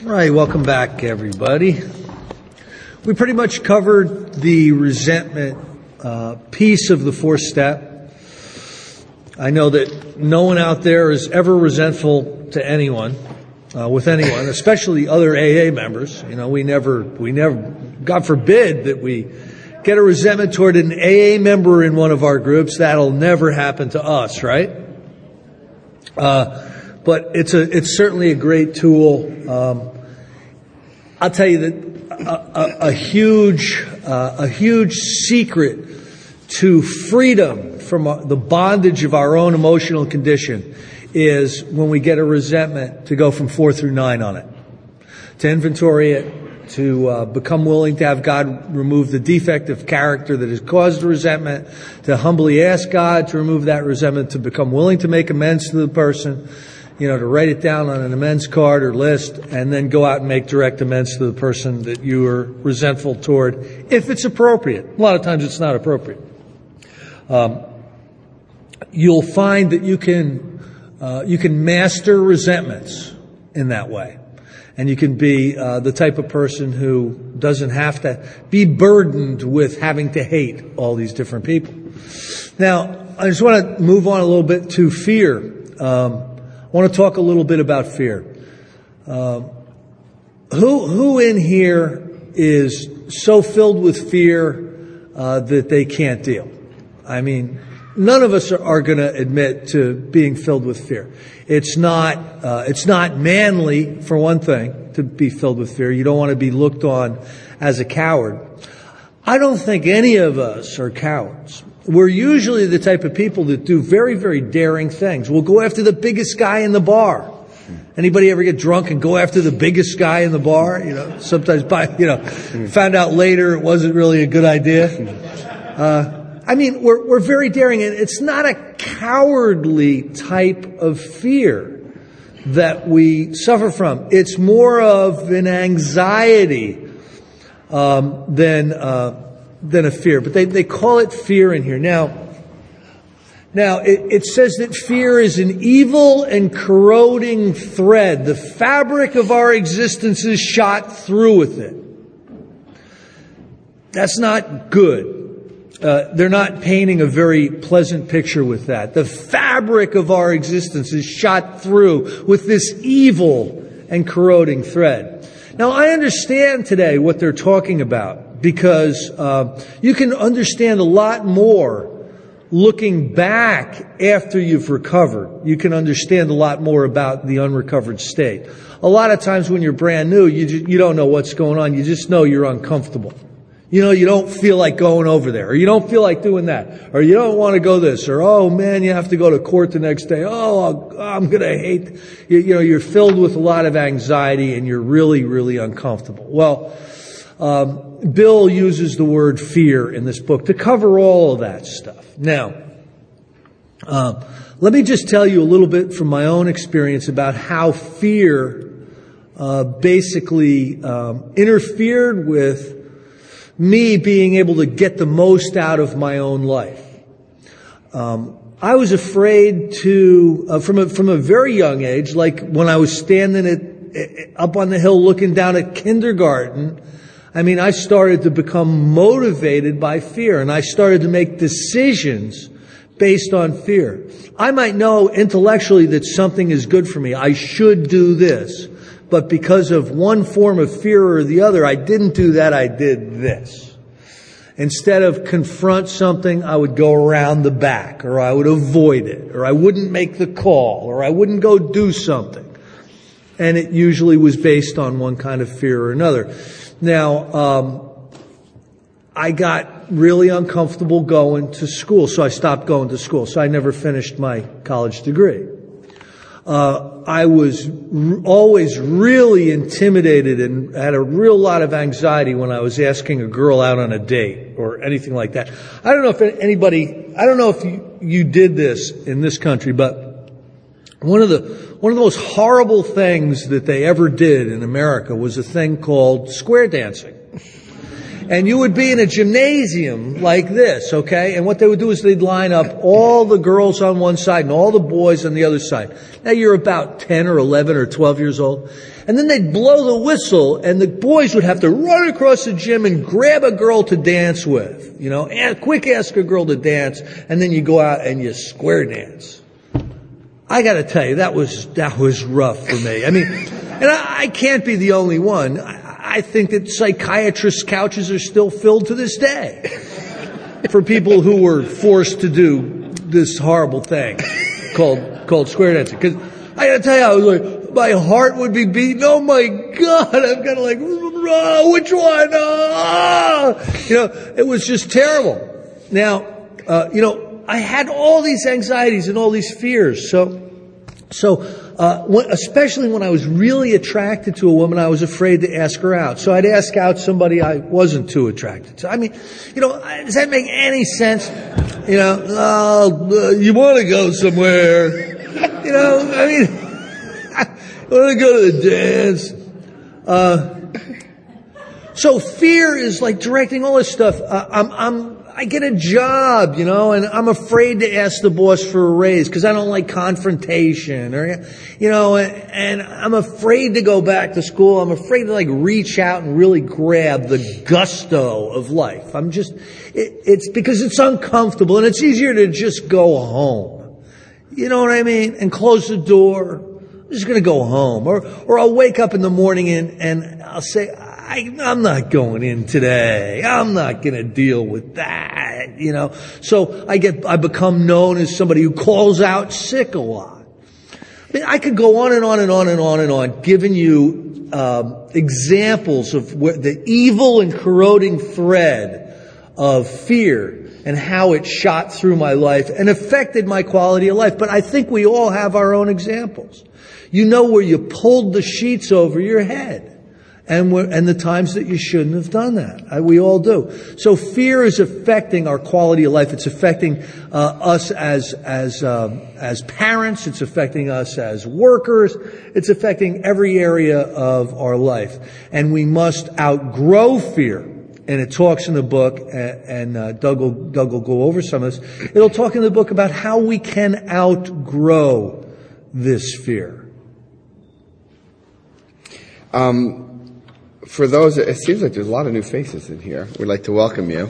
All right, welcome back, everybody. We pretty much covered the resentment piece of the fourth step. I know that no one out there is ever resentful to anyone, with anyone, especially other AA members. You know, we never, God forbid that we get a resentment toward an AA member in one of our groups. That'll never happen to us, right? But it's certainly a great tool. I'll tell you that a huge secret to freedom from the bondage of our own emotional condition is when we get a resentment to go from 4 through 9 on it, to inventory it, to become willing to have God remove the defect of character that has caused the resentment, to humbly ask God to remove that resentment, to become willing to make amends to the person, you know, to write it down on an amends card or list, and then go out and make direct amends to the person that you are resentful toward, if it's appropriate. A lot of times it's not appropriate. You'll find that you can master resentments in that way. And you can be the type of person who doesn't have to be burdened with having to hate all these different people. Now, I just want to move on a little bit to fear. I want to talk a little bit about fear. Who in here is so filled with fear that they can't deal? I mean, none of us are going to admit to being filled with fear. It's not manly, for one thing, to be filled with fear. You don't want to be looked on as a coward. I don't think any of us are cowards. We're usually the type of people that do very, very daring things. We'll go after the biggest guy in the bar. Anybody ever get drunk and go after the biggest guy in the bar? You know, sometimes found out later it wasn't really a good idea. I mean, we're very daring, and it's not a cowardly type of fear that we suffer from. It's more of an anxiety than a fear. But they call it fear in here. Now it says that fear is an evil and corroding thread. The fabric of our existence is shot through with it. That's not good. They're not painting a very pleasant picture with that. The fabric of our existence is shot through with this evil and corroding thread. Now, I understand today what they're talking about, because you can understand a lot more looking back after you've recovered. You can understand a lot more about the unrecovered state. A lot of times when you're brand new, you don't know what's going on. You just know you're uncomfortable. You know, you don't feel like going over there, or you don't feel like doing that, or you don't want to go this, or, oh man, you have to go to court the next day. Oh, I'm going to hate, you know, you're filled with a lot of anxiety and you're really, really uncomfortable. Well, Bill uses the word fear in this book to cover all of that stuff. Now, let me just tell you a little bit from my own experience about how fear basically interfered with me being able to get the most out of my own life. I was afraid to, from a very young age, like when I was standing up on the hill looking down at kindergarten, I mean, I started to become motivated by fear, and I started to make decisions based on fear. I might know intellectually that something is good for me. I should do this. But because of one form of fear or the other, I didn't do that, I did this. Instead of confront something, I would go around the back, or I would avoid it, or I wouldn't make the call, or I wouldn't go do something. And it usually was based on one kind of fear or another. Now, I got really uncomfortable going to school, so I stopped going to school. So I never finished my college degree. I was always really intimidated and had a real lot of anxiety when I was asking a girl out on a date or anything like that. I don't know if you did this in this country, but one of the most horrible things that they ever did in America was a thing called square dancing. And you would be in a gymnasium like this, okay? And what they would do is they'd line up all the girls on one side and all the boys on the other side. Now you're about 10 or 11 or 12 years old. And then they'd blow the whistle and the boys would have to run across the gym and grab a girl to dance with. You know, and quick ask a girl to dance, and then you go out and you square dance. I gotta tell you, that was rough for me. I mean, and I can't be the only one. I think that psychiatrists' couches are still filled to this day for people who were forced to do this horrible thing called square dancing. Because I gotta tell you, I was like, my heart would be beating. Oh my God, I'm kind of like, which one? You know, it was just terrible. Now, you know, I had all these anxieties and all these fears. Especially when I was really attracted to a woman, I was afraid to ask her out. So I'd ask out somebody I wasn't too attracted to. I mean, you know, does that make any sense? You know, you want to go somewhere. You know, I mean, I want to go to the dance. So fear is like directing all this stuff. I get a job, you know, and I'm afraid to ask the boss for a raise because I don't like confrontation, or, you know, and I'm afraid to go back to school. I'm afraid to like reach out and really grab the gusto of life. It's because it's uncomfortable and it's easier to just go home. You know what I mean? And close the door. I'm just going to go home. Or I'll wake up in the morning and I'll say, I'm not going in today. I'm not going to deal with that, you know. So I become known as somebody who calls out sick a lot. I mean, I could go on and on and on and on and on, giving you examples of where the evil and corroding thread of fear and how it shot through my life and affected my quality of life. But I think we all have our own examples. You know where you pulled the sheets over your head. And the times that you shouldn't have done that. We all do. So fear is affecting our quality of life. It's affecting us as parents. It's affecting us as workers. It's affecting every area of our life. And we must outgrow fear. And it talks in the book, and Doug will go over some of this. It'll talk in the book about how we can outgrow this fear. For those, it seems like there's a lot of new faces in here. We'd like to welcome you.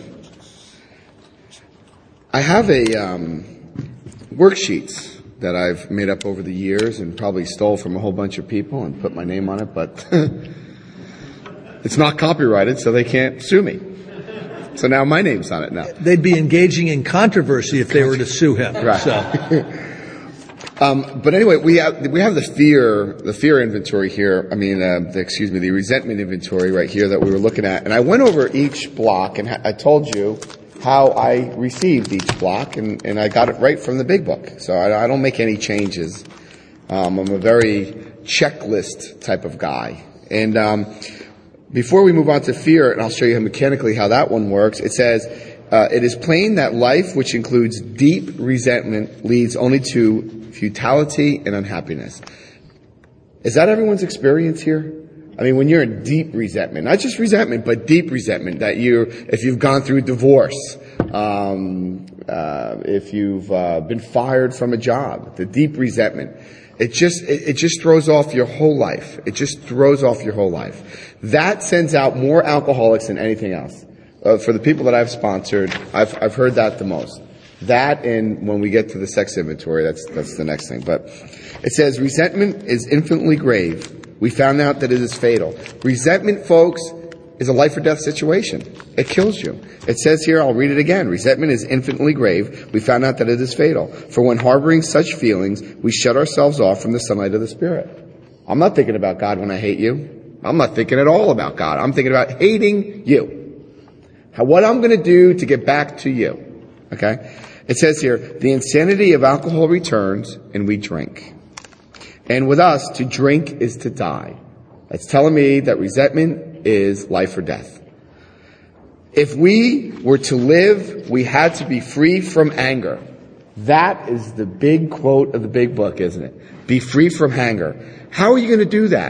I have worksheets that I've made up over the years and probably stole from a whole bunch of people and put my name on it, but it's not copyrighted, so they can't sue me. So now my name's on it now. They'd be engaging in controversy if they were to sue him. Right. So. But anyway, we have the fear inventory here. I mean, the resentment inventory right here that we were looking at. And I went over each block and I told you how I received each block, and I got it right from the big book. So I don't make any changes. I'm a very checklist type of guy. And, before we move on to fear, and I'll show you mechanically how that one works, it says, it is plain that life, which includes deep resentment, leads only to futility and unhappiness. Is that everyone's experience here? I mean, when you're in deep resentment, not just resentment, but deep resentment, that if you've gone through divorce, if you've been fired from a job, the deep resentment, it just throws off your whole life. It just throws off your whole life. That sends out more alcoholics than anything else. For the people that I've sponsored, I've heard that the most. That, and when we get to the sex inventory, that's the next thing. But it says, resentment is infinitely grave. We found out that it is fatal. Resentment, folks, is a life or death situation. It kills you. It says here, I'll read it again. Resentment is infinitely grave. We found out that it is fatal. For when harboring such feelings, we shut ourselves off from the sunlight of the Spirit. I'm not thinking about God when I hate you. I'm not thinking at all about God. I'm thinking about hating you. What I'm going to do to get back to you. Okay? It says here, the insanity of alcohol returns and we drink. And with us, to drink is to die. That's telling me that resentment is life or death. If we were to live, we had to be free from anger. That is the big quote of the big book, isn't it? Be free from anger. How are you going to do that?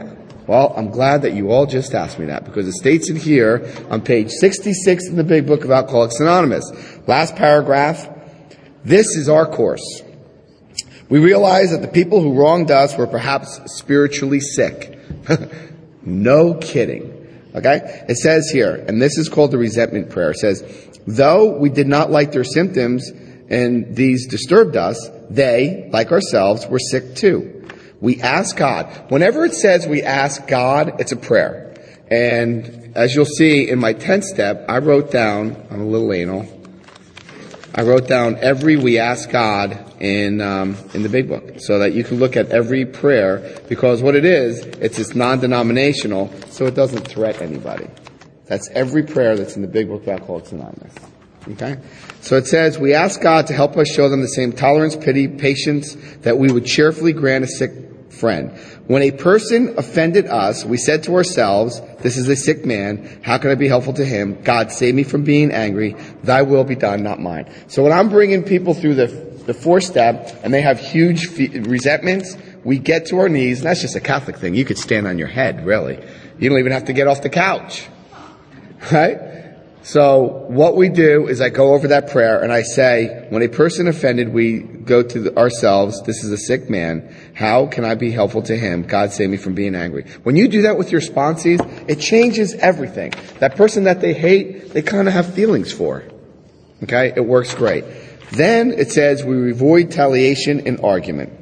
Well, I'm glad that you all just asked me that, because it states in here on page 66 in the Big Book of Alcoholics Anonymous. Last paragraph. This is our course. We realize that the people who wronged us were perhaps spiritually sick. No kidding. Okay? It says here, and this is called the resentment prayer. It says, though we did not like their symptoms and these disturbed us, they, like ourselves, were sick too. We ask God. Whenever it says we ask God, it's a prayer. And as you'll see in my 10th step, I wrote down, I'm a little anal, I wrote down every we ask God in the Big Book, so that you can look at every prayer, because what it is, it's non-denominational, so it doesn't threat anybody. That's every prayer that's in the Big Book of Alcoholics Anonymous. Okay? So it says, we ask God to help us show them the same tolerance, pity, patience that we would cheerfully grant a sick friend. When a person offended us, we said to ourselves, this is a sick man. How can I be helpful to him? God, save me from being angry. Thy will be done, not mine. So when I'm bringing people through the 4th step and they have huge resentments, we get to our knees, and that's just a Catholic thing. You could stand on your head, really. You don't even have to get off the couch. Right? So what we do is I go over that prayer and I say, when a person offended, we go to ourselves, this is a sick man. How can I be helpful to him? God, save me from being angry. When you do that with your sponsees, it changes everything. That person that they hate, they kind of have feelings for. Okay? It works great. Then it says we avoid retaliation and argument.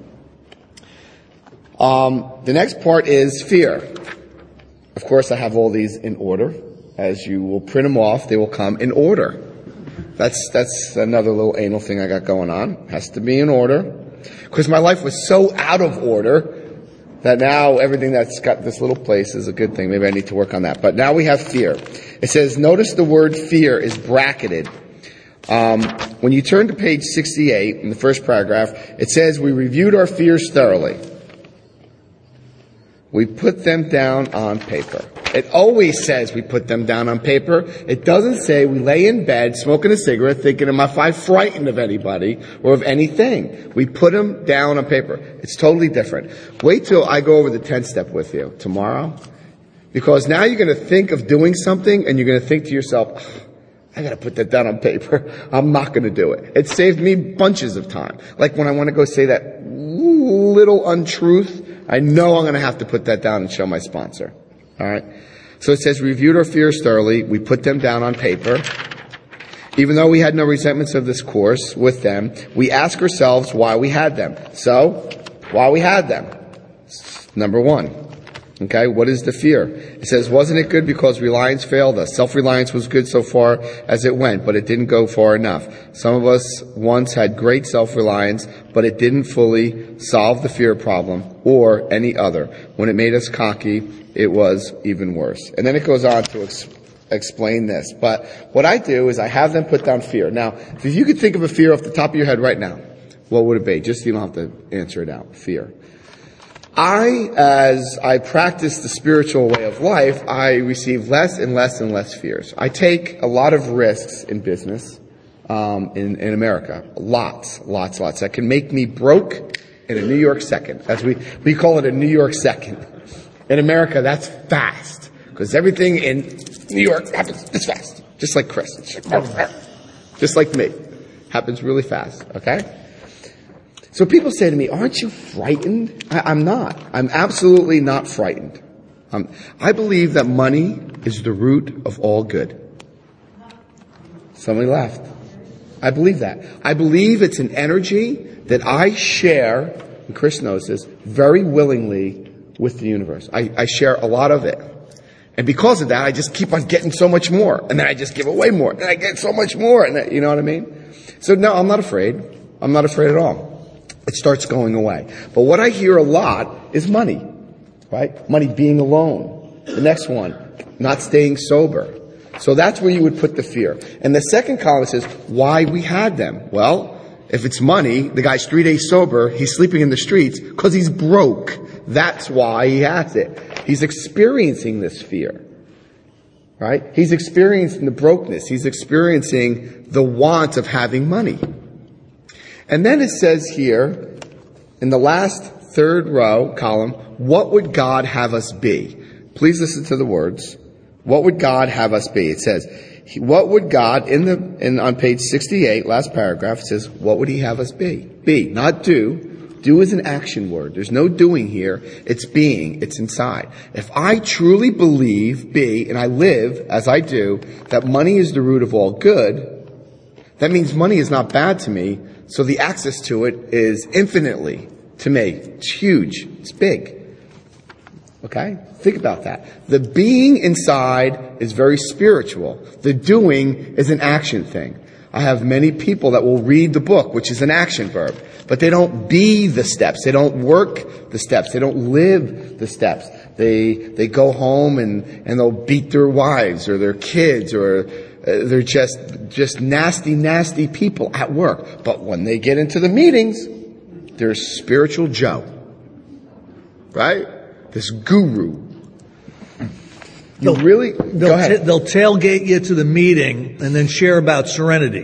The next part is fear. Of course, I have all these in order. As you will print them off, they will come in order. That's another little anal thing I got going on. Has to be in order. Because my life was so out of order that now everything that's got this little place is a good thing. Maybe I need to work on that. But now we have fear. It says, notice the word fear is bracketed. When you turn to page 68 in the first paragraph, it says, we reviewed our fears thoroughly. We put them down on paper. It always says we put them down on paper. It doesn't say we lay in bed smoking a cigarette thinking, am I frightened of anybody or of anything? We put them down on paper. It's totally different. Wait till I go over the 10th step with you tomorrow. Because now you're going to think of doing something and you're going to think to yourself, I got to put that down on paper. I'm not going to do it. It saved me bunches of time. Like when I want to go say that little untruth, I know I'm going to have to put that down and show my sponsor. All right? So it says, reviewed our fears thoroughly. We put them down on paper. Even though we had no resentments of this course with them, we ask ourselves why we had them. So, why we had them? Number 1. Okay, what is the fear? It says, wasn't it good because reliance failed us? Self-reliance was good so far as it went, but it didn't go far enough. Some of us once had great self-reliance, but it didn't fully solve the fear problem or any other. When it made us cocky, it was even worse. And then it goes on to explain this. But what I do is I have them put down fear. Now, if you could think of a fear off the top of your head right now, what would it be? Just so you don't have to answer it out. Fear. As I practice the spiritual way of life, I receive less and less and less fears. I take a lot of risks in business, in America. Lots. That can make me broke in a New York second. We call it a New York second. In America, that's fast. Because everything in New York happens this fast. Just like Chris. Just like me. Happens really fast. Okay? So people say to me, aren't you frightened? I'm not. I'm absolutely not frightened. I believe that money is the root of all good. Somebody laughed. I believe that. I believe it's an energy that I share, and Chris knows this, very willingly with the universe. I share a lot of it. And because of that, I just keep on getting so much more. And then I just give away more. And I get so much more. And you know what I mean? So no, I'm not afraid. I'm not afraid at all. It starts going away. But what I hear a lot is money, right? Money being alone. The next one, not staying sober. So that's where you would put the fear. And the second column says, why we had them. Well, if it's money, the guy's 3 days sober, he's sleeping in the streets because he's broke. That's why he has it. He's experiencing this fear, right? He's experiencing the brokenness. He's experiencing the want of having money. And then it says here, in the last third row, column, what would God have us be? Please listen to the words. What would God have us be? It says, what would God, on page 68, last paragraph, it says, what would he have us be? Be, not do. Do is an action word. There's no doing here. It's being. It's inside. If I truly believe, and I live as I do, that money is the root of all good, that means money is not bad to me, so the access to it is infinitely to me. It's huge. It's big. Okay? Think about that. The being inside is very spiritual. The doing is an action thing. I have many people that will read the book, which is an action verb, but they don't be the steps. They don't work the steps. They don't live the steps. They go home and they'll beat their wives or their kids, or they're just nasty people at work. But when they get into the meetings, they're spiritual Joe. Right? This guru. Go ahead. They'll tailgate you to the meeting and then share about serenity.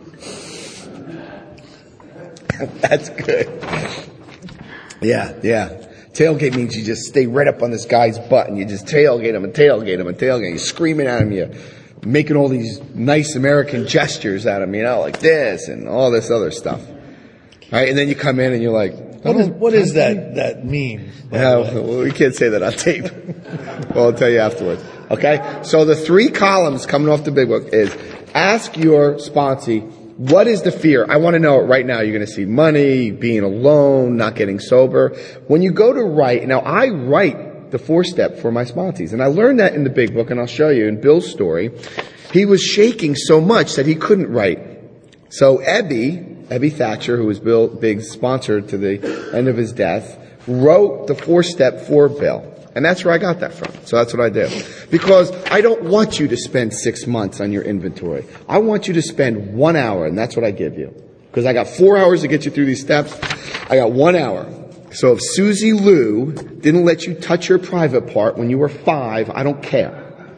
That's good. Yeah. Tailgate means you just stay right up on this guy's butt and you just tailgate him and tailgate him and tailgate him. You're screaming at him. You're making all these nice American gestures at him, like this and all this other stuff. All right, and then you come in and you're like, what does that mean? Well, we can't say that on tape. Well, I'll tell you afterwards. Okay? So the 3 columns coming off the big book is, ask your sponsee, what is the fear? I want to know it right now. You're going to see money, being alone, not getting sober. When you go to write, now I write the 4-step for my sponsees, and I learned that in the big book, and I'll show you in Bill's story. He was shaking so much that he couldn't write. So Ebby Thatcher, who was Big's sponsor to the end of his death, wrote the 4-step for Bill. And that's where I got that from. So that's what I do. Because I don't want you to spend 6 months on your inventory. I want you to spend 1 hour, and that's what I give you. Because I got 4 hours to get you through these steps. I got 1 hour. So if Susie Lou didn't let you touch your private part when you were 5, I don't care.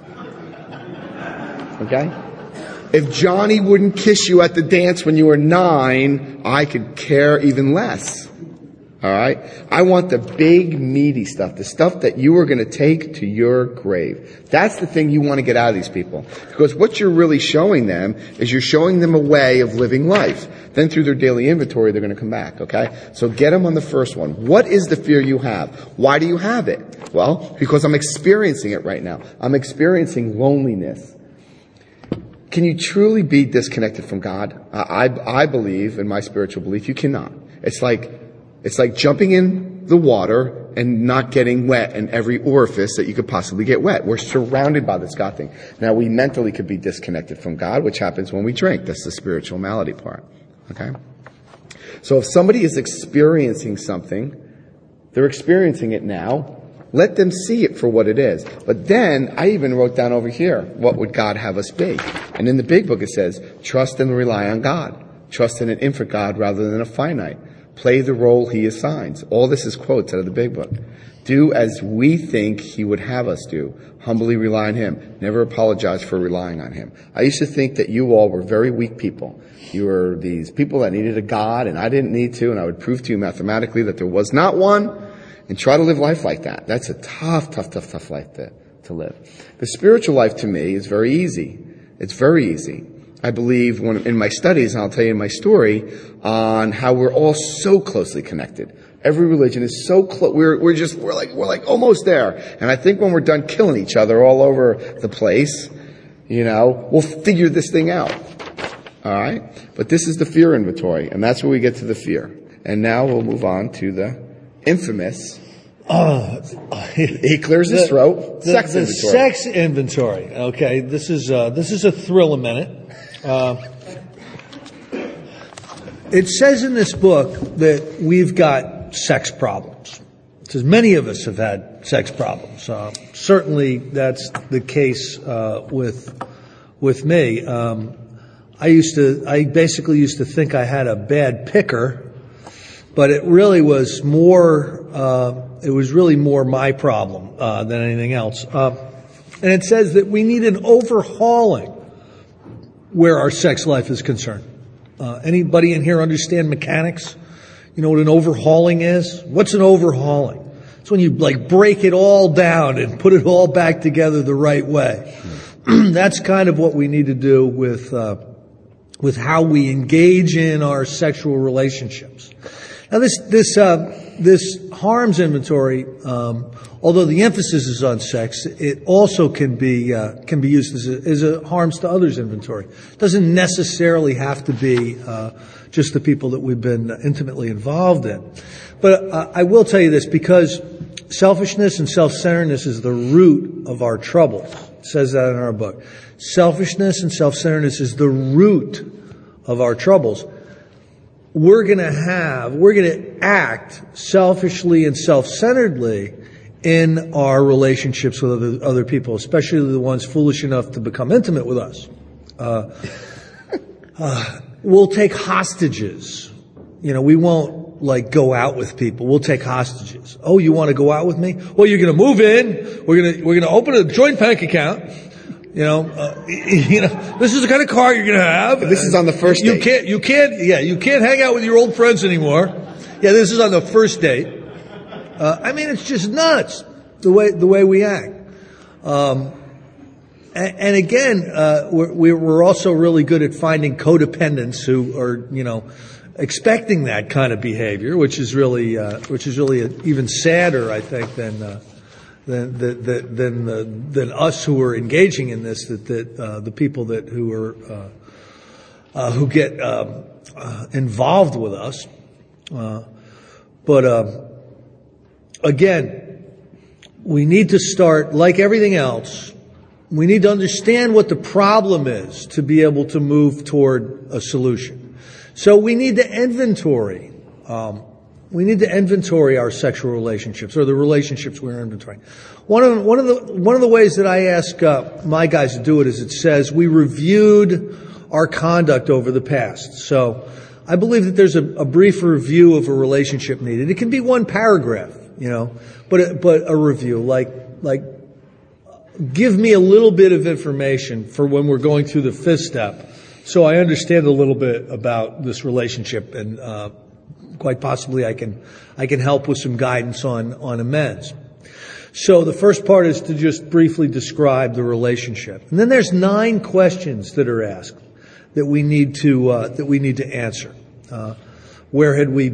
Okay? If Johnny wouldn't kiss you at the dance when you were 9, I could care even less. All right? I want the big, meaty stuff, the stuff that you are going to take to your grave. That's the thing you want to get out of these people. Because what you're really showing them is you're showing them a way of living life. Then through their daily inventory, they're going to come back, okay? So get them on the first one. What is the fear you have? Why do you have it? Well, because I'm experiencing it right now. I'm experiencing loneliness. Can you truly be disconnected from God? I believe, in my spiritual belief, you cannot. It's like jumping in the water and not getting wet in every orifice that you could possibly get wet. We're surrounded by this God thing. Now, we mentally could be disconnected from God, which happens when we drink. That's the spiritual malady part. Okay? So if somebody is experiencing something, they're experiencing it now. Let them see it for what it is. But then, I even wrote down over here, what would God have us be? And in the big book it says, trust and rely on God. Trust in an infinite God rather than a finite. Play the role he assigns. All this is quotes out of the big book. Do as we think he would have us do. Humbly rely on him. Never apologize for relying on him. I used to think that you all were very weak people. You were these people that needed a God, and I didn't need to, and I would prove to you mathematically that there was not one, and try to live life like that. That's a tough life to live. The spiritual life to me is very easy. It's very easy. I believe in my studies, and I'll tell you in my story, on how we're all so closely connected. Every religion is so close. We're like almost there. And I think when we're done killing each other all over the place, we'll figure this thing out. All right? But this is the fear inventory, and that's where we get to the fear. And now we'll move on to the infamous. He clears his throat. Sex inventory. Sex inventory. Okay, this is a thrill a minute. It says in this book that we've got sex problems. It says many of us have had sex problems. Certainly, that's the case with me. I basically used to think I had a bad picker, but it really was more. It was really more my problem than anything else. And it says that we need an overhauling where our sex life is concerned. Anybody in here understand mechanics? You know what an overhauling is? What's an overhauling? It's when you like break it all down and put it all back together the right way. That's kind of what we need to do with how we engage in our sexual relationships. Now this harms inventory, although the emphasis is on sex, it also can be used as a harms to others inventory. It doesn't necessarily have to be just the people that we've been intimately involved in. But I will tell you this, because selfishness and self-centeredness is the root of our trouble. It says that in our book. Selfishness and self-centeredness is the root of our troubles. We're going to act selfishly and self-centeredly in our relationships with other people, especially the ones foolish enough to become intimate with us. We'll take hostages. You know, we won't like go out with people. We'll take hostages. Oh, you want to go out with me? Well, you're going to move in. We're going to open a joint bank account. This is the kind of car you're going to have. This is on the first date. You can't hang out with your old friends anymore. Yeah, this is on the first date. It's just nuts the way we act. And again, we're also really good at finding codependents who are, expecting that kind of behavior, which is really even sadder, I think, than us who are engaging in this. That the people who get involved with us. Again, we need to start, like everything else, we need to understand what the problem is to be able to move toward a solution. So we need to inventory. We need to inventory our sexual relationships, or the relationships we're inventorying. One of the ways that I ask my guys to do it is, it says we reviewed our conduct over the past. So I believe that there's a brief review of a relationship needed. It can be one paragraph, but a review, like give me a little bit of information for when we're going through the fifth step, so I understand a little bit about this relationship, and quite possibly I can help with some guidance on amends. So the first part is to just briefly describe the relationship, and then there's 9 questions that are asked that we need to answer. Where did we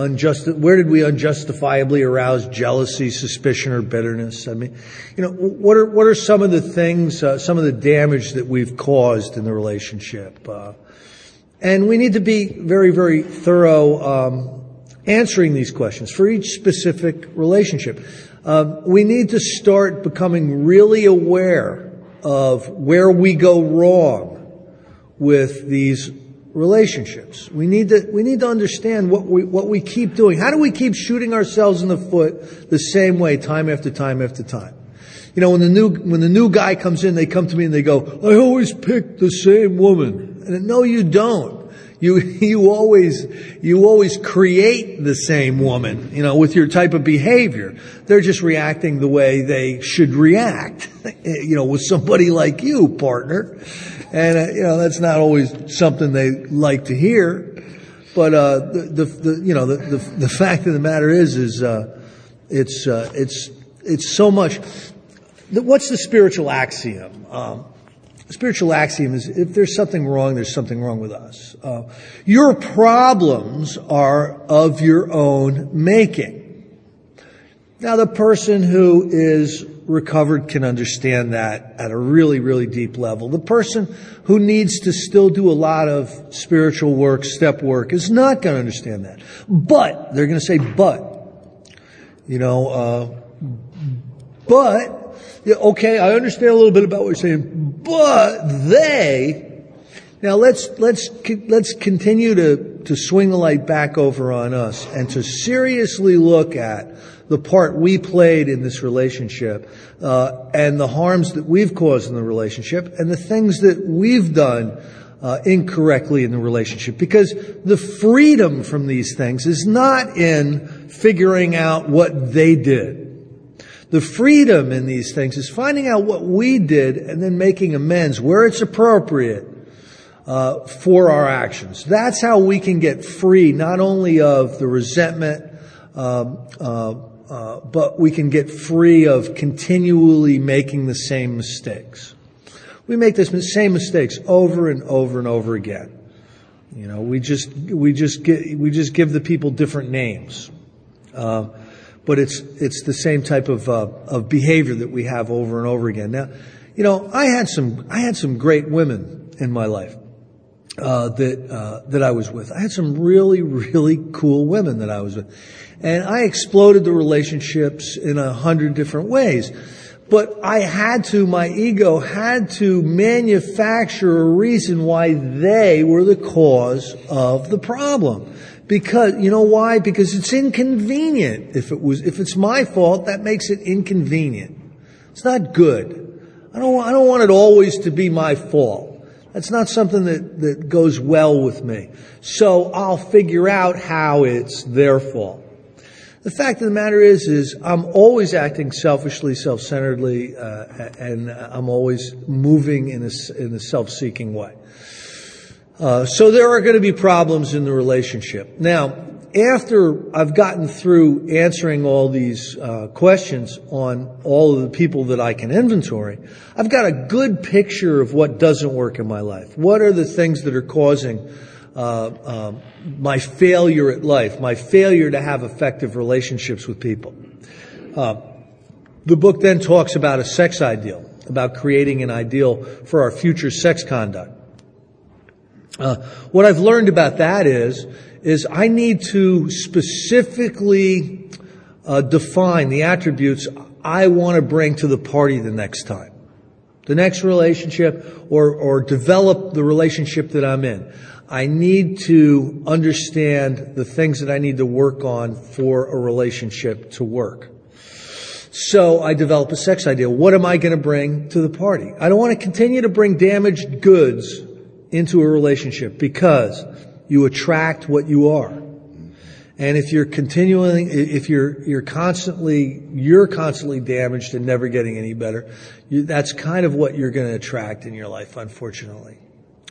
unjustifiably arouse jealousy, suspicion, or bitterness? What are some of the things, some of the damage that we've caused in the relationship? And we need to be very, very thorough, answering these questions for each specific relationship. We need to start becoming really aware of where we go wrong with these relationships. We need to understand what we keep doing. How do we keep shooting ourselves in the foot the same way time after time after time? When the new guy comes in, they come to me and they go, "I always pick the same woman." And no, you don't. You always create the same woman, with your type of behavior. They're just reacting the way they should react, with somebody like you, partner. And, that's not always something they like to hear. But, the fact of the matter is it's so much. What's the spiritual axiom? The spiritual axiom is, if there's something wrong, there's something wrong with us. Your problems are of your own making. Now, the person who is recovered can understand that at a really, really deep level. The person who needs to still do a lot of spiritual work, step work, is not going to understand that. But, they're going to say, okay, I understand a little bit about what you're saying, but now let's continue to swing the light back over on us and to seriously look at the part we played in this relationship, and the harms that we've caused in the relationship, and the things that we've done incorrectly in the relationship. Because the freedom from these things is not in figuring out what they did. The freedom in these things is finding out what we did and then making amends where it's appropriate, for our actions. That's how we can get free not only of the resentment, but we can get free of continually making the same mistakes. We make the same mistakes over and over and over again. You know, we just give the people different names. But it's the same type of behavior that we have over and over again. Now, you know, I had some great women in my life, that I was with. I had some really, really cool women that I was with. And I exploded the relationships in 100 different ways. But my ego had to manufacture a reason why they were the cause of the problem. Because, you know why? Because it's inconvenient. If it's my fault, that makes it inconvenient. It's not good. I don't want it always to be my fault. That's not something that goes well with me. So I'll figure out how it's their fault. The fact of the matter is I'm always acting selfishly, self-centeredly, and I'm always moving in a self-seeking way. So there are going to be problems in the relationship. Now, after I've gotten through answering all these questions on all of the people that I can inventory, I've got a good picture of what doesn't work in my life. What are the things that are causing my failure at life, my failure to have effective relationships with people? The book then talks about a sex ideal, about creating an ideal for our future sex conduct. What I've learned about that is I need to specifically define the attributes I want to bring to the party the next time, the next relationship, or develop the relationship that I'm in. I need to understand the things that I need to work on for a relationship to work. So I develop a sex ideal. What am I going to bring to the party? I don't want to continue to bring damaged goods into a relationship, because you attract what you are. And if you're constantly damaged and never getting any better, that's kind of what you're going to attract in your life, unfortunately.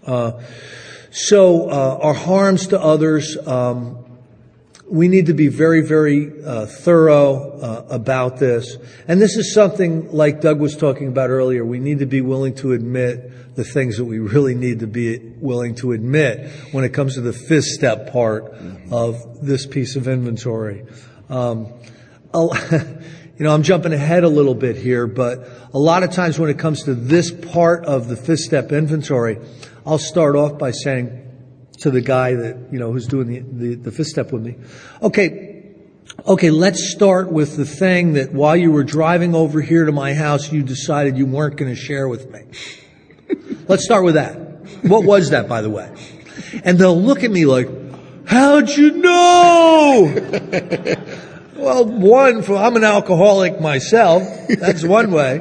So our harms to others, we need to be very, very thorough about this. And this is something, like Doug was talking about earlier, we need to be willing to admit the things that we really need to be willing to admit when it comes to the fifth step part of this piece of inventory. I'm jumping ahead a little bit here, but a lot of times when it comes to this part of the fifth step inventory, I'll start off by saying to the guy that, who's doing the fifth step with me, okay, let's start with the thing that while you were driving over here to my house, you decided you weren't going to share with me. Let's start with that. What was that, by the way? And they'll look at me like, how'd you know? Well, I'm an alcoholic myself. That's one way.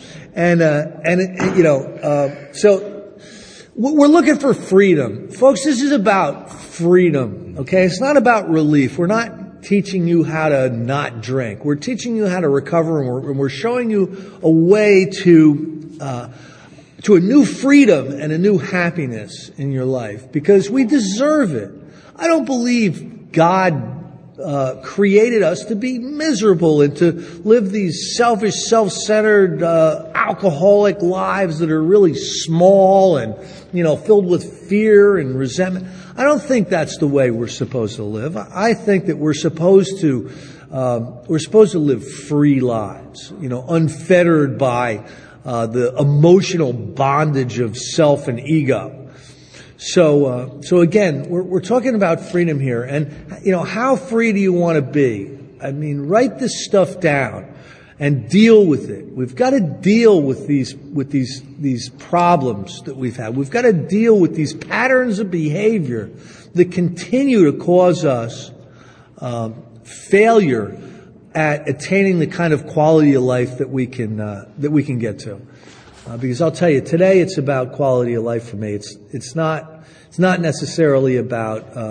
So we're looking for freedom. Folks, this is about freedom, okay? It's not about relief. We're not teaching you how to not drink. We're teaching you how to recover, and we're showing you a way to a new freedom and a new happiness in your life, because we deserve it. I don't believe God created us to be miserable and to live these selfish, self-centered, alcoholic lives that are really small and, filled with fear and resentment. I don't think that's the way we're supposed to live. I think that we're supposed to live free lives, unfettered by the emotional bondage of self and ego. So again, we're talking about freedom here. And, how free do you want to be? I mean, write this stuff down and deal with it. We've got to deal with these problems that we've had. We've got to deal with these patterns of behavior that continue to cause us failure at attaining the kind of quality of life that we can get to. Because I'll tell you, today it's about quality of life for me. It's not necessarily about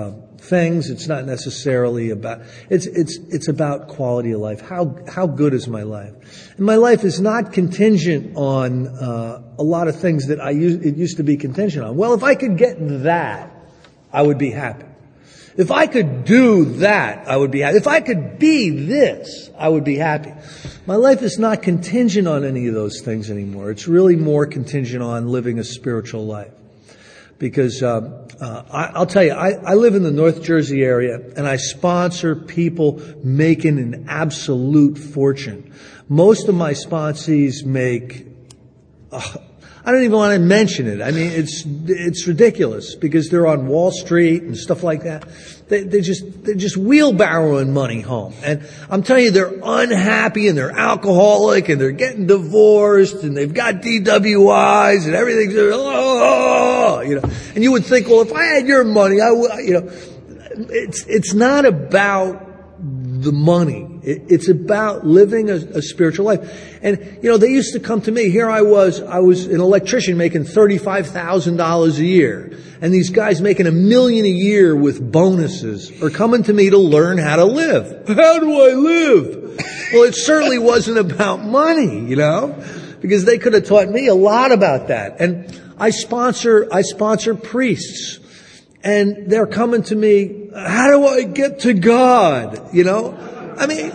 things. It's not necessarily about, it's about quality of life. How good is my life? And my life is not contingent on, a lot of things that it used to be contingent on. Well, if I could get that, I would be happy. If I could do that, I would be happy. If I could be this, I would be happy. My life is not contingent on any of those things anymore. It's really more contingent on living a spiritual life. Because I'll tell you, I live in the North Jersey area, and I sponsor people making an absolute fortune. Most of my sponsees make, I don't even want to mention it. I mean, it's ridiculous because they're on Wall Street and stuff like that. They're just wheelbarrowing money home. And I'm telling you, they're unhappy and they're alcoholic and they're getting divorced and they've got DWIs and everything's, you know. And you would think, well, if I had your money, I would, you know. It's not about the money. It's about living a spiritual life. And, you know, they used to come to me. Here I was an electrician making $35,000 a year. And these guys making $1 million a year with bonuses are coming to me to learn how to live. How do I live? Well, it certainly wasn't about money, you know, because they could have taught me a lot about that. And I sponsor priests. And they're coming to me, how do I get to God? You know? I mean,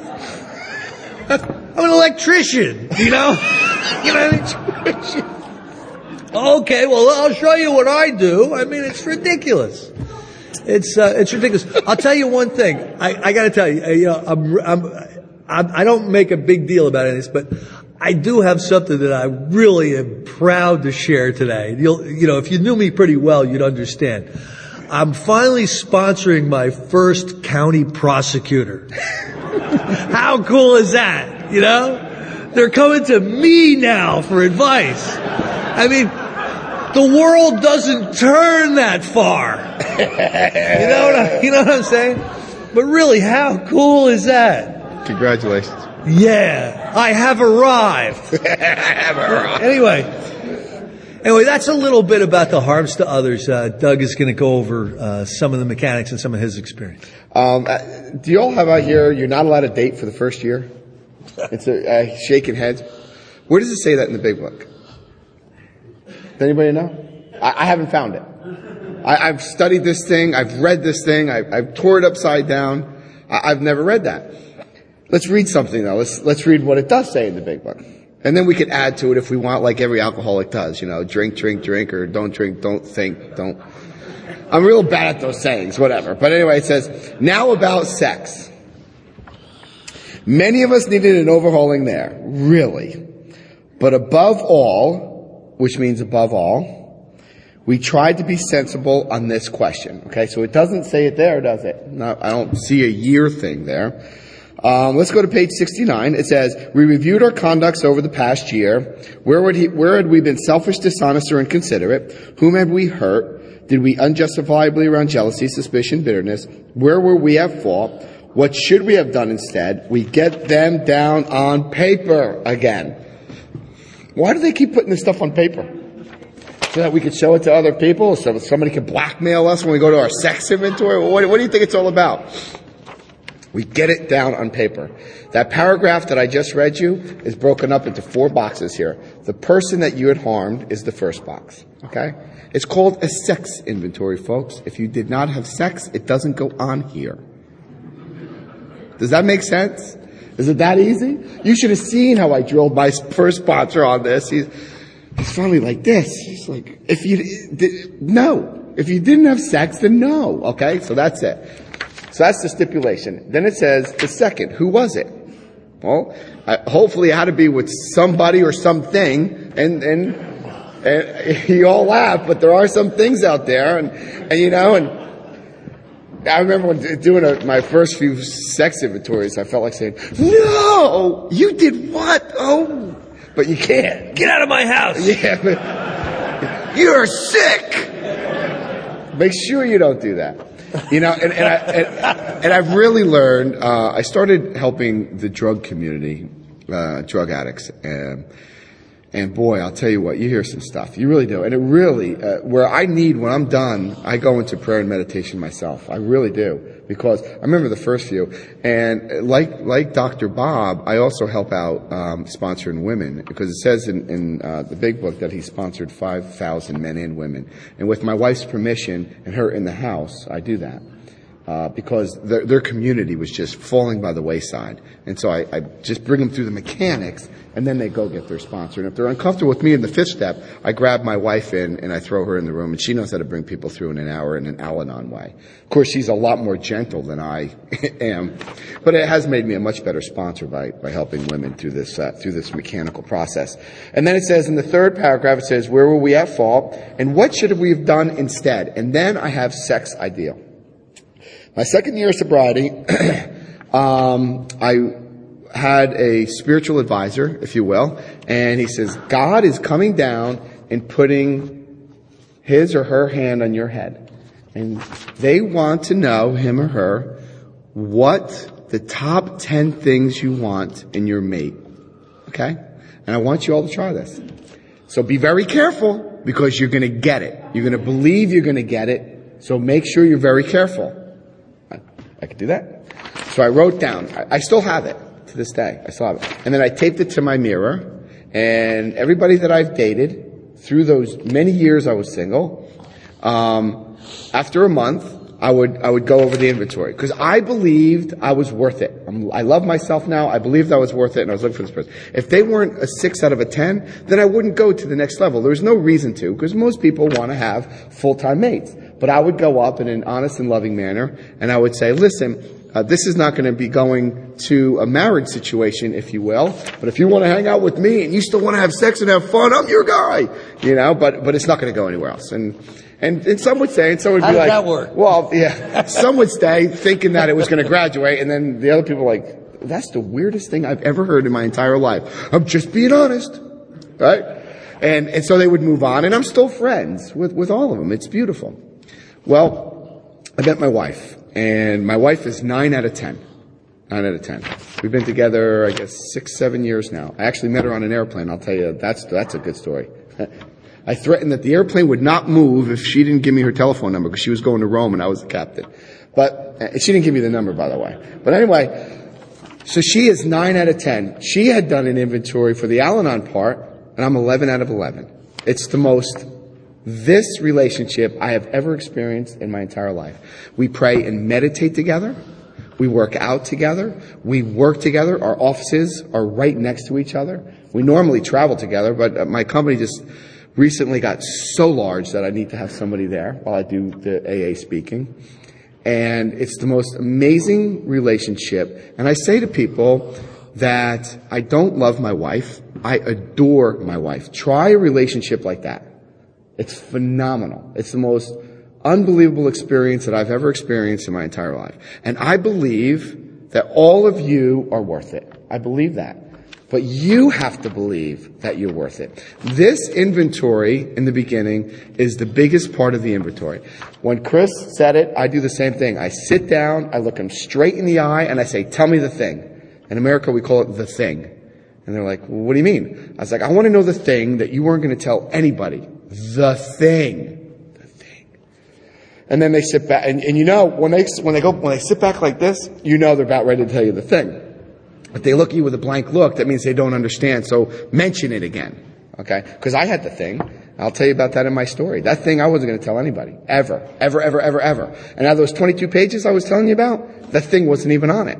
I'm an electrician, you know? You know what I mean? Okay, well, I'll show you what I do. I mean, it's ridiculous. It's ridiculous. I'll tell you one thing. I gotta tell you, you know, I don't make a big deal about this, but I do have something that I really am proud to share today. You know, if you knew me pretty well, you'd understand. I'm finally sponsoring my first county prosecutor. How cool is that? You know? They're coming to me now for advice. I mean, the world doesn't turn that far. You know what I'm saying? But really, how cool is that? Congratulations. Yeah, I have arrived. Anyway, that's a little bit about the harms to others. Doug is going to go over some of the mechanics and some of his experience. Do you all have out here, you're not allowed to date for the first year? It's a shaking heads. Where does it say that in the big book? Does anybody know? I haven't found it. I've studied this thing. I've read this thing. I've tore it upside down. I've never read that. Let's read something though. Let's read what it does say in the big book. And then we could add to it if we want, like every alcoholic does, you know, drink, or don't drink, don't think, don't. I'm real bad at those sayings, whatever. But anyway, it says, now about sex. Many of us needed an overhauling there, really. But above all, which means above all, we tried to be sensible on this question. Okay, so it doesn't say it there, does it? No, I don't see a year thing there. Let's go to page 69. It says, we reviewed our conducts over the past year. Where had we been selfish, dishonest, or inconsiderate? Whom had we hurt? Did we unjustifiably around jealousy, suspicion, bitterness? Where were we at fault? What should we have done instead? We get them down on paper again. Why do they keep putting this stuff on paper? So that we could show it to other people? So that somebody can blackmail us when we go to our sex inventory? What do you think it's all about? We get it down on paper. That paragraph that I just read you is broken up into 4 boxes here. The person that you had harmed is the first box. Okay? It's called a sex inventory, folks. If you did not have sex, it doesn't go on here. Does that make sense? Is it that easy? You should have seen how I drilled my first sponsor on this. He's finally like this. He's like, if you didn't have sex, then no. Okay? So that's it. So that's the stipulation. Then it says the second. Who was it? Well, hopefully it had to be with somebody or something. And you all laugh, but there are some things out there. And you know, and I remember when doing my first few sex inventories, I felt like saying, no, you did what? Oh, but you can't. Get out of my house. Yeah, but you're sick. Make sure you don't do that. You know, and I've really learned, I started helping the drug community, drug addicts, And boy, I'll tell you what, you hear some stuff. You really do. And it really, where I need, when I'm done, I go into prayer and meditation myself. I really do. Because I remember the first few. And like Dr. Bob, I also help out, sponsoring women. Because it says in the big book that he sponsored 5,000 men and women. And with my wife's permission and her in the house, I do that. Because their community was just falling by the wayside. And so I just bring them through the mechanics, and then they go get their sponsor. And if they're uncomfortable with me in the fifth step, I grab my wife in and I throw her in the room, and she knows how to bring people through in an hour in an Al-Anon way. Of course, she's a lot more gentle than I am, but it has made me a much better sponsor by helping women through this mechanical process. And then it says in the third paragraph, it says, where were we at fault, and what should we have done instead? And then I have sex ideal. My second year of sobriety, I had a spiritual advisor, if you will, and he says, God is coming down and putting his or her hand on your head. And they want to know, him or her, what the top 10 things you want in your mate. Okay? And I want you all to try this. So be very careful, because you're going to get it. You're going to believe you're going to get it. So make sure you're very careful. I could do that. So I wrote down, I still have it to this day. I still have it. And then I taped it to my mirror, and everybody that I've dated through those many years I was single, after a month, I would go over the inventory, because I believed I was worth it. I love myself now. I believed I was worth it, and I was looking for this person. If they weren't a 6 out of a 10, then I wouldn't go to the next level. There's no reason to, because most people want to have full-time mates. But I would go up in an honest and loving manner, and I would say, listen, this is not going to be going to a marriage situation, if you will. But if you want to hang out with me and you still want to have sex and have fun, I'm your guy. You know, but it's not going to go anywhere else. And some would say, and some would be like, how does that work? Well, yeah, some would stay thinking that it was going to graduate, and then the other people were like, that's the weirdest thing I've ever heard in my entire life. I'm just being honest, right? And so they would move on, and I'm still friends with all of them. It's beautiful. Well, I met my wife, and my wife is 9 out of 10. 9 out of 10. We've been together, I guess, 6, 7 years now. I actually met her on an airplane. I'll tell you, that's a good story. I threatened that the airplane would not move if she didn't give me her telephone number, because she was going to Rome and I was the captain. But she didn't give me the number, by the way. But anyway, so she is 9 out of 10. She had done an inventory for the Al-Anon part, and I'm 11 out of 11. It's the most this relationship I have ever experienced in my entire life. We pray and meditate together. We work out together. We work together. Our offices are right next to each other. We normally travel together, but my company just recently got so large that I need to have somebody there while I do the AA speaking. And it's the most amazing relationship. And I say to people that I don't love my wife. I adore my wife. Try a relationship like that. It's phenomenal. It's the most unbelievable experience that I've ever experienced in my entire life. And I believe that all of you are worth it. I believe that. But you have to believe that you're worth it. This inventory in the beginning is the biggest part of the inventory. When Chris said it, I do the same thing. I sit down, I look him straight in the eye, and I say, tell me the thing. In America, we call it the thing. And they're like, well, what do you mean? I was like, I want to know the thing that you weren't going to tell anybody. The thing. The thing. And then they sit back, and you know, when they sit back like this, you know they're about ready to tell you the thing. If they look at you with a blank look, that means they don't understand. So mention it again. Okay? Because I had the thing. I'll tell you about that in my story. That thing I wasn't going to tell anybody. Ever. Ever, ever, ever, ever. And out of those 22 pages I was telling you about, that thing wasn't even on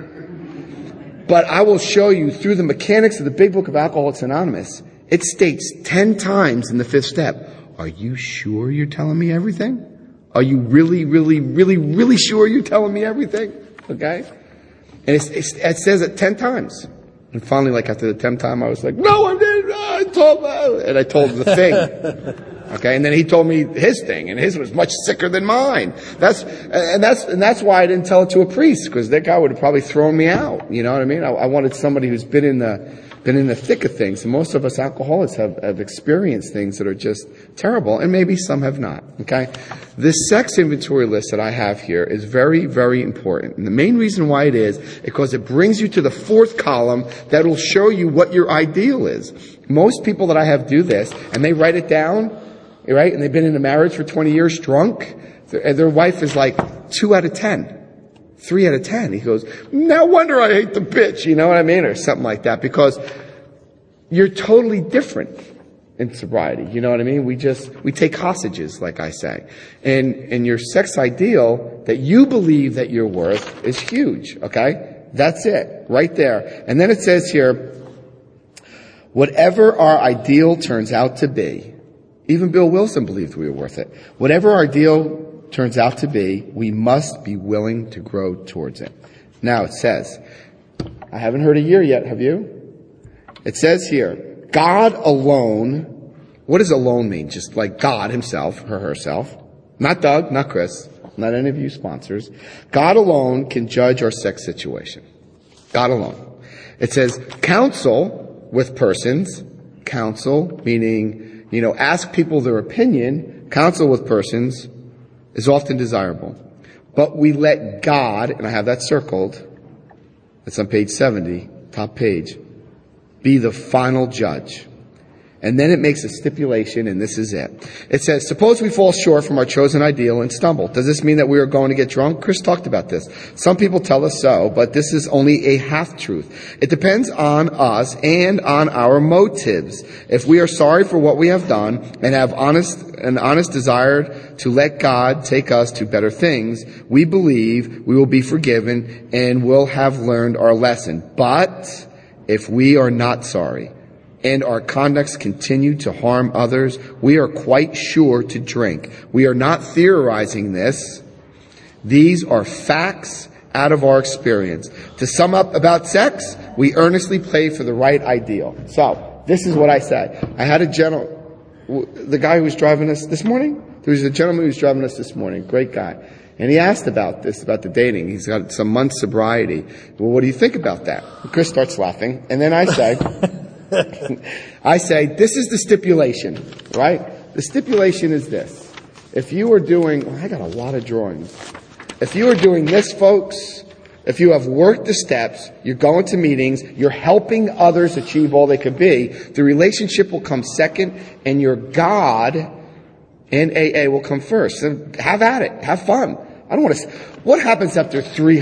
it. But I will show you through the mechanics of the Big Book of Alcoholics Anonymous, it states 10 times in the 5th step, are you sure you're telling me everything? Are you really, really, really, really sure you're telling me everything? Okay? And it says it 10 times. And finally, like after the 10th time, I was like, no, I didn't. I told him the thing. Okay. And then he told me his thing, and his was much sicker than mine. That's why I didn't tell it to a priest, because that guy would have probably thrown me out. You know what I mean? I wanted somebody who's been in the been in the thick of things. And most of us alcoholics have experienced things that are just terrible, and maybe some have not, okay? This sex inventory list that I have here is very, very important. And the main reason why it is because it brings you to the fourth column that will show you what your ideal is. Most people that I have do this, and they write it down, right? And they've been in a marriage for 20 years drunk. Their wife is like 2 out of 10. 3 out of 10. He goes, no wonder I hate the bitch, you know what I mean? Or something like that, because you're totally different in sobriety, you know what I mean? We take hostages, like I say. And your sex ideal that you believe that you're worth is huge, okay? That's it, right there. And then it says here, whatever our ideal turns out to be, even Bill Wilson believed we were worth it. Whatever our ideal turns out to be, we must be willing to grow towards it. Now it says, I haven't heard a year yet, have you? It says here, God alone, what does alone mean? Just like God himself, or herself. Not Doug, not Chris, not any of you sponsors. God alone can judge our sex situation. God alone. It says, counsel with persons, counsel meaning, ask people their opinion, counsel with persons is often desirable. But we let God, and I have that circled, it's on page 70, top page, be the final judge. And then it makes a stipulation, and this is it. It says, suppose we fall short from our chosen ideal and stumble. Does this mean that we are going to get drunk? Chris talked about this. Some people tell us so, but this is only a half-truth. It depends on us and on our motives. If we are sorry for what we have done and have an honest desire to let God take us to better things, we believe we will be forgiven and will have learned our lesson. But if we are not sorry, and our conducts continue to harm others, we are quite sure to drink. We are not theorizing this. These are facts out of our experience. To sum up about sex, we earnestly play for the right ideal. So, this is what I said. I had the guy who was driving us this morning, there was a gentleman who was driving us this morning, great guy. And he asked about this, about the dating. He's got some months sobriety. Well, what do you think about that? And Chris starts laughing. And then I say, this is the stipulation, right? The stipulation is this. If you are doing, I got a lot of drawings. If you are doing this, folks, if you have worked the steps, you're going to meetings, you're helping others achieve all they could be, the relationship will come second, and your God and AA will come first. So have at it. Have fun. I don't want to. What happens after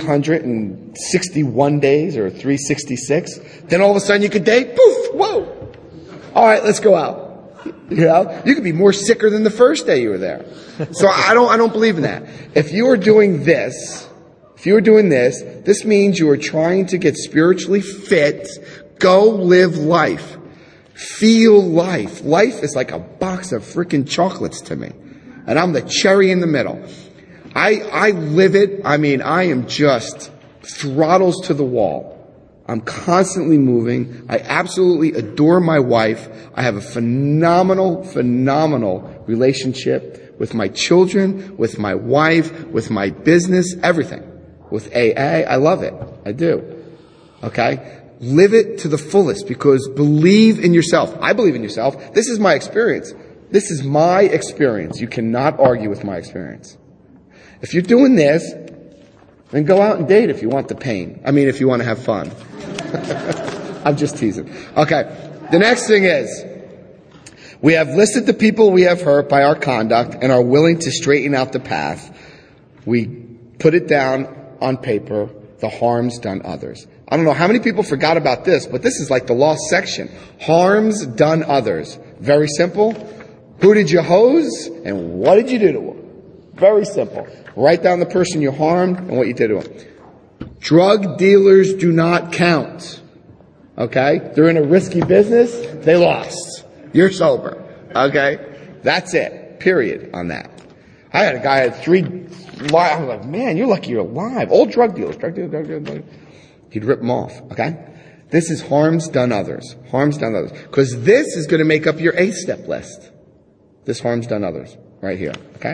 361 days or 366? Then all of a sudden you could date. Poof! Whoa! All right, let's go out. You could be more sicker than the first day you were there. So I don't believe in that. If you are doing this, this means you are trying to get spiritually fit. Go live life. Feel life. Life is like a box of freaking chocolates to me, and I'm the cherry in the middle. I live it. I mean, I am just throttles to the wall. I'm constantly moving. I absolutely adore my wife. I have a phenomenal relationship with my children, with my wife, with my business, everything. With AA, I love it. I do. Okay? Live it to the fullest, because believe in yourself. I believe in yourself. This is my experience. This is my experience. You cannot argue with my experience. If you're doing this, then go out and date if you want the pain. If you want to have fun. I'm just teasing. Okay. The next thing is, we have listed the people we have hurt by our conduct and are willing to straighten out the path. We put it down on paper, the harms done others. I don't know how many people forgot about this, but this is like the lost section. Harms done others. Very simple. Who did you hose and what did you do to them? Very simple. Write down the person you harmed and what you did to them. Drug dealers do not count. Okay? They're in a risky business. They lost. You're sober. Okay? That's it. Period on that. I had a guy who had 3 I was like, man, you're lucky you're alive. Old drug dealers. He'd rip them off. Okay? This is harms done others. Harms done others. Because this is going to make up your 8-step list. This harms done others. Right here. Okay?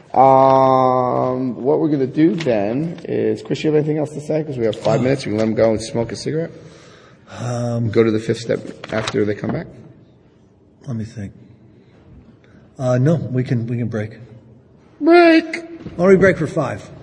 What we're going to do then is, Chris, you have anything else to say? Because we have 5 minutes. We can let him go and smoke a cigarette. Go to the fifth step after they come back? Let me think. No, we can break. Break! Why don't we break for 5?